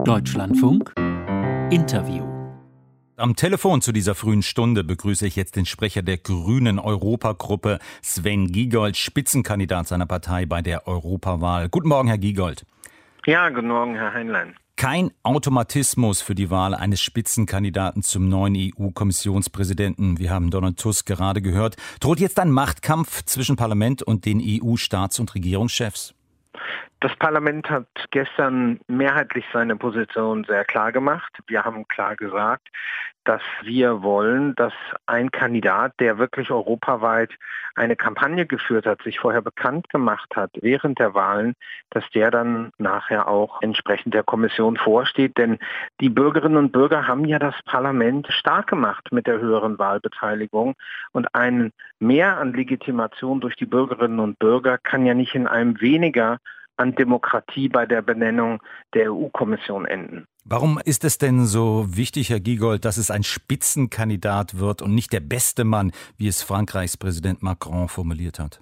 Deutschlandfunk Interview. Am Telefon zu dieser frühen Stunde begrüße ich jetzt den Sprecher der Grünen Europagruppe, Sven Giegold, Spitzenkandidat seiner Partei bei der Europawahl. Guten Morgen, Herr Giegold. Ja, guten Morgen, Herr Heinlein. Kein Automatismus für die Wahl eines Spitzenkandidaten zum neuen EU-Kommissionspräsidenten. Wir haben Donald Tusk gerade gehört. Droht jetzt ein Machtkampf zwischen Parlament und den EU-Staats- und Regierungschefs? Das Parlament hat gestern mehrheitlich seine Position sehr klar gemacht. Wir haben klar gesagt, dass wir wollen, dass ein Kandidat, der wirklich europaweit eine Kampagne geführt hat, sich vorher bekannt gemacht hat während der Wahlen, dass der dann nachher auch entsprechend der Kommission vorsteht. Denn die Bürgerinnen und Bürger haben ja das Parlament stark gemacht mit der höheren Wahlbeteiligung. Und ein Mehr an Legitimation durch die Bürgerinnen und Bürger kann ja nicht in einem weniger an Demokratie bei der Benennung der EU-Kommission enden. Warum ist es denn so wichtig, Herr Giegold, dass es ein Spitzenkandidat wird und nicht der beste Mann, wie es Frankreichs Präsident Macron formuliert hat?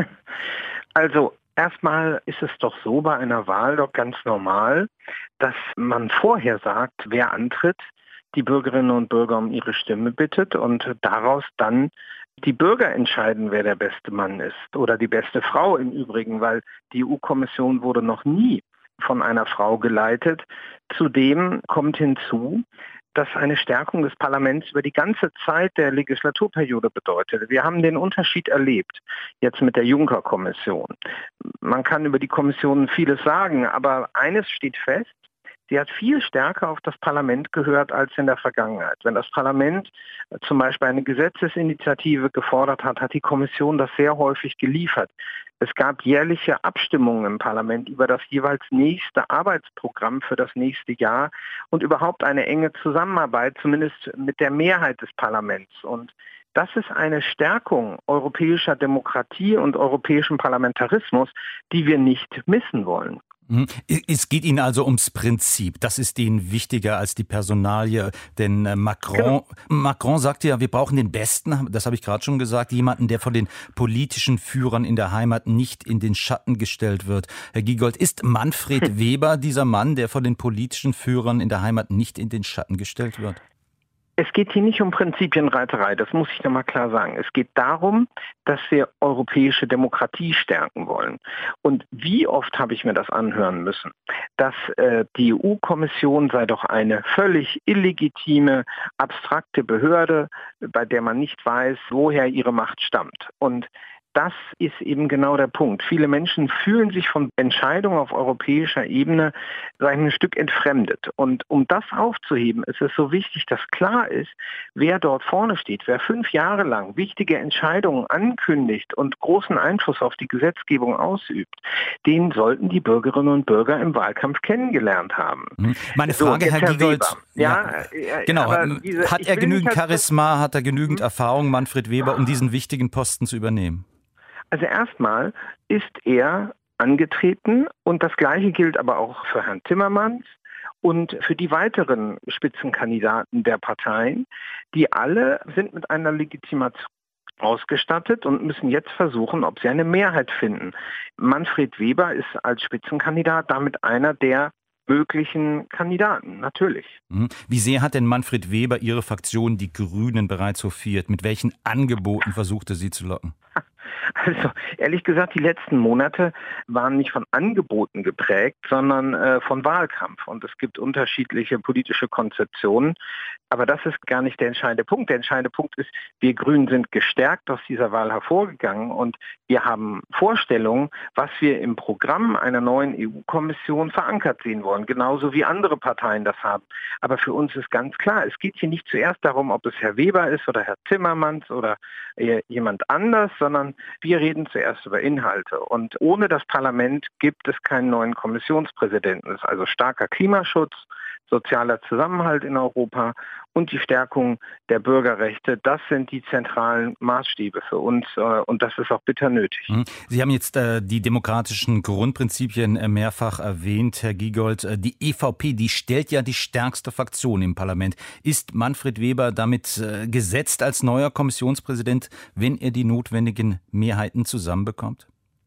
Also erstmal ist es doch so bei einer Wahl doch ganz normal, dass man vorher sagt, wer antritt, die Bürgerinnen und Bürger um ihre Stimme bittet und daraus dann die Bürger entscheiden, wer der beste Mann ist oder die beste Frau im Übrigen, weil die EU-Kommission wurde noch nie von einer Frau geleitet. Zudem kommt hinzu, dass eine Stärkung des Parlaments über die ganze Zeit der Legislaturperiode bedeutet. Wir haben den Unterschied erlebt, jetzt mit der Juncker-Kommission. Man kann über die Kommission vieles sagen, aber eines steht fest: Sie hat viel stärker auf das Parlament gehört als in der Vergangenheit. Wenn das Parlament zum Beispiel eine Gesetzesinitiative gefordert hat, hat die Kommission das sehr häufig geliefert. Es gab jährliche Abstimmungen im Parlament über das jeweils nächste Arbeitsprogramm für das nächste Jahr und überhaupt eine enge Zusammenarbeit, zumindest mit der Mehrheit des Parlaments. Und das ist eine Stärkung europäischer Demokratie und europäischen Parlamentarismus, die wir nicht missen wollen. Es geht Ihnen also ums Prinzip. Das ist Ihnen wichtiger als die Personalie. Denn Macron sagte ja, wir brauchen den Besten, das habe ich gerade schon gesagt, jemanden, der von den politischen Führern in der Heimat nicht in den Schatten gestellt wird. Herr Giegold, ist Manfred Weber dieser Mann, der von den politischen Führern in der Heimat nicht in den Schatten gestellt wird? Es geht hier nicht um Prinzipienreiterei, das muss ich nochmal klar sagen. Es geht darum, dass wir europäische Demokratie stärken wollen. Und wie oft habe ich mir das anhören müssen, dass die EU-Kommission sei doch eine völlig illegitime, abstrakte Behörde, bei der man nicht weiß, woher ihre Macht stammt. Und das ist eben genau der Punkt. Viele Menschen fühlen sich von Entscheidungen auf europäischer Ebene ein Stück entfremdet. Und um das aufzuheben, ist es so wichtig, dass klar ist, wer dort vorne steht. Wer 5 Jahre lang wichtige Entscheidungen ankündigt und großen Einfluss auf die Gesetzgebung ausübt, den sollten die Bürgerinnen und Bürger im Wahlkampf kennengelernt haben. Meine Frage, Herr Giegold, genau, hat er genügend Charisma, hat er genügend Erfahrung, Manfred Weber, um diesen wichtigen Posten zu übernehmen? Also erstmal ist er angetreten und das Gleiche gilt aber auch für Herrn Timmermans und für die weiteren Spitzenkandidaten der Parteien. Die alle sind mit einer Legitimation ausgestattet und müssen jetzt versuchen, ob sie eine Mehrheit finden. Manfred Weber ist als Spitzenkandidat damit einer der möglichen Kandidaten, natürlich. Wie sehr hat denn Manfred Weber Ihre Fraktion, die Grünen, bereits hofiert? Mit welchen Angeboten versuchte sie zu locken? Also ehrlich gesagt, die letzten Monate waren nicht von Angeboten geprägt, sondern von Wahlkampf. Und es gibt unterschiedliche politische Konzeptionen. Aber das ist gar nicht der entscheidende Punkt. Der entscheidende Punkt ist, wir Grünen sind gestärkt aus dieser Wahl hervorgegangen und wir haben Vorstellungen, was wir im Programm einer neuen EU-Kommission verankert sehen wollen, genauso wie andere Parteien das haben. Aber für uns ist ganz klar, es geht hier nicht zuerst darum, ob es Herr Weber ist oder Herr Timmermans oder jemand anders, sondern wir reden zuerst über Inhalte. Und ohne das Parlament gibt es keinen neuen Kommissionspräsidenten. Es ist also starker Klimaschutz, sozialer Zusammenhalt in Europa und die Stärkung der Bürgerrechte. Das sind die zentralen Maßstäbe für uns und das ist auch bitter nötig. Sie haben jetzt die demokratischen Grundprinzipien mehrfach erwähnt, Herr Giegold. Die EVP, die stellt ja die stärkste Fraktion im Parlament. Ist Manfred Weber damit gesetzt als neuer Kommissionspräsident, wenn er die notwendigen Mehrheiten zusammenbekommt?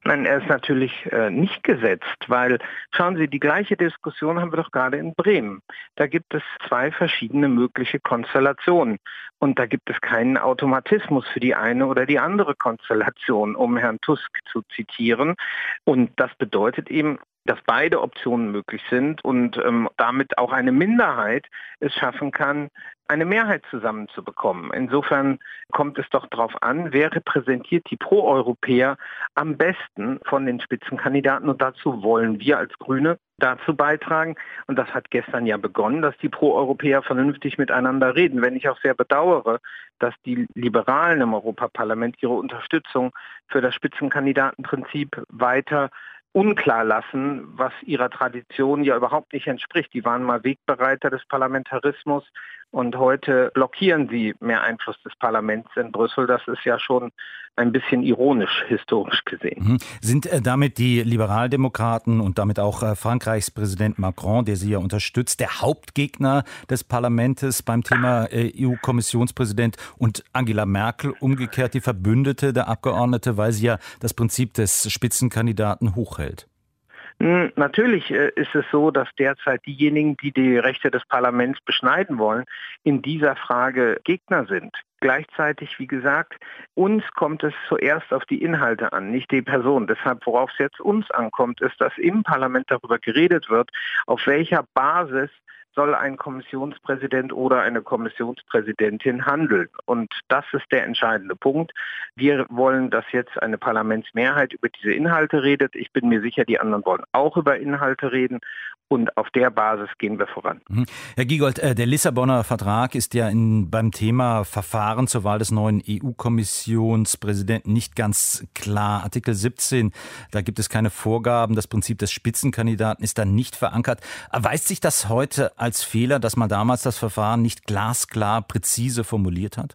Nein, er ist natürlich nicht gesetzt, weil, schauen Sie, die gleiche Diskussion haben wir doch gerade in Bremen. Da gibt es 2 verschiedene mögliche Konstellationen. Und da gibt es keinen Automatismus für die eine oder die andere Konstellation, um Herrn Tusk zu zitieren. Und das bedeutet eben, dass beide Optionen möglich sind und damit auch eine Minderheit es schaffen kann, eine Mehrheit zusammenzubekommen. Insofern kommt es doch darauf an, wer repräsentiert die Pro-Europäer am besten von den Spitzenkandidaten. Und dazu wollen wir als Grüne dazu beitragen. Und das hat gestern ja begonnen, dass die Pro-Europäer vernünftig miteinander reden. Wenn ich auch sehr bedauere, dass die Liberalen im Europaparlament ihre Unterstützung für das Spitzenkandidatenprinzip weiter unklar lassen, was ihrer Tradition ja überhaupt nicht entspricht. Die waren mal Wegbereiter des Parlamentarismus und heute blockieren sie mehr Einfluss des Parlaments in Brüssel. Das ist ja schon ein bisschen ironisch, historisch gesehen. Sind damit die Liberaldemokraten und damit auch Frankreichs Präsident Macron, der sie ja unterstützt, der Hauptgegner des Parlaments beim Thema EU-Kommissionspräsident und Angela Merkel umgekehrt die Verbündete der Abgeordnete, weil sie ja das Prinzip des Spitzenkandidaten hochhält? Natürlich ist es so, dass derzeit diejenigen, die die Rechte des Parlaments beschneiden wollen, in dieser Frage Gegner sind. Gleichzeitig, wie gesagt, uns kommt es zuerst auf die Inhalte an, nicht die Person. Deshalb, worauf es jetzt uns ankommt, ist, dass im Parlament darüber geredet wird, auf welcher Basis soll ein Kommissionspräsident oder eine Kommissionspräsidentin handeln. Und das ist der entscheidende Punkt. Wir wollen, dass jetzt eine Parlamentsmehrheit über diese Inhalte redet. Ich bin mir sicher, die anderen wollen auch über Inhalte reden. Und auf der Basis gehen wir voran. Herr Giegold, der Lissabonner Vertrag ist ja beim Thema Verfahren zur Wahl des neuen EU-Kommissionspräsidenten nicht ganz klar. Artikel 17, da gibt es keine Vorgaben. Das Prinzip des Spitzenkandidaten ist da nicht verankert. Erweist sich das heute als Fehler, dass man damals das Verfahren nicht glasklar, präzise formuliert hat?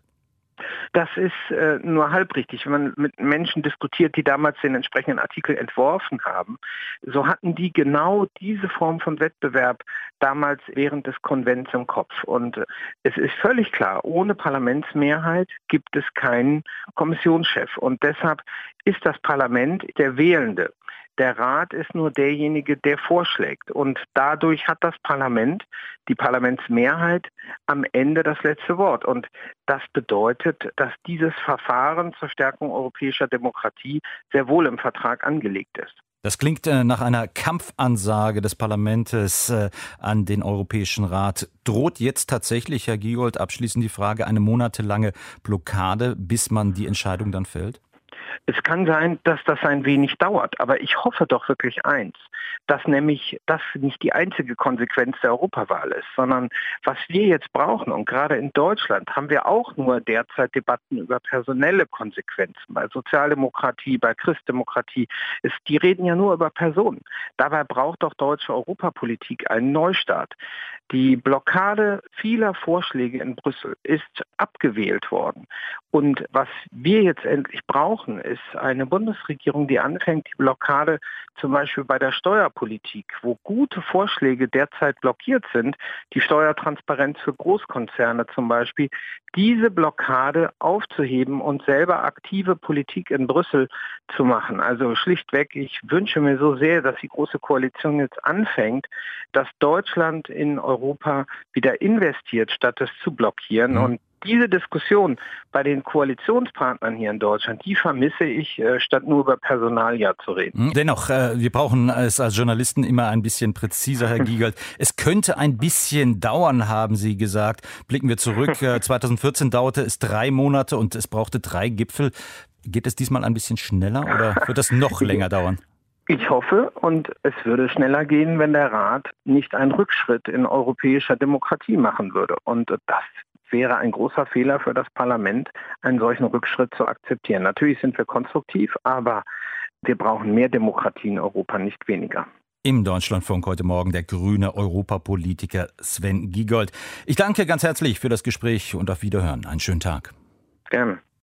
Das ist nur halb richtig. Wenn man mit Menschen diskutiert, die damals den entsprechenden Artikel entworfen haben, so hatten die genau diese Form von Wettbewerb damals während des Konvents im Kopf. Und es ist völlig klar, ohne Parlamentsmehrheit gibt es keinen Kommissionschef. Und deshalb ist das Parlament der Wählende. Der Rat ist nur derjenige, der vorschlägt. Und dadurch hat das Parlament, die Parlamentsmehrheit, am Ende das letzte Wort. Und das bedeutet, dass dieses Verfahren zur Stärkung europäischer Demokratie sehr wohl im Vertrag angelegt ist. Das klingt nach einer Kampfansage des Parlaments an den Europäischen Rat. Droht jetzt tatsächlich, Herr Giegold, abschließend die Frage, eine monatelange Blockade, bis man die Entscheidung dann fällt? Es kann sein, dass das ein wenig dauert, aber ich hoffe doch wirklich eins, dass nämlich das nicht die einzige Konsequenz der Europawahl ist, sondern was wir jetzt brauchen, und gerade in Deutschland haben wir auch nur derzeit Debatten über personelle Konsequenzen. Bei Sozialdemokratie, bei Christdemokratie, die reden ja nur über Personen. Dabei braucht doch deutsche Europapolitik einen Neustart. Die Blockade vieler Vorschläge in Brüssel ist abgewählt worden. Und was wir jetzt endlich brauchen, ist eine Bundesregierung, die anfängt, die Blockade zum Beispiel bei der Steuerpolitik, wo gute Vorschläge derzeit blockiert sind, die Steuertransparenz für Großkonzerne zum Beispiel, diese Blockade aufzuheben und selber aktive Politik in Brüssel zu machen. Also schlichtweg, ich wünsche mir so sehr, dass die Große Koalition jetzt anfängt, dass Deutschland in Europa wieder investiert, statt es zu blockieren. Und diese Diskussion bei den Koalitionspartnern hier in Deutschland, die vermisse ich, statt nur über Personalia zu reden. Dennoch, wir brauchen es als Journalisten immer ein bisschen präziser, Herr Giegold. Es könnte ein bisschen dauern, haben Sie gesagt. Blicken wir zurück. 2014 dauerte es 3 Monate und es brauchte 3 Gipfel. Geht es diesmal ein bisschen schneller oder wird das noch länger dauern? Ich hoffe, und es würde schneller gehen, wenn der Rat nicht einen Rückschritt in europäischer Demokratie machen würde. Und das wäre ein großer Fehler für das Parlament, einen solchen Rückschritt zu akzeptieren. Natürlich sind wir konstruktiv, aber wir brauchen mehr Demokratie in Europa, nicht weniger. Im Deutschlandfunk heute Morgen der grüne Europapolitiker Sven Giegold. Ich danke ganz herzlich für das Gespräch und auf Wiederhören. Einen schönen Tag. Gerne.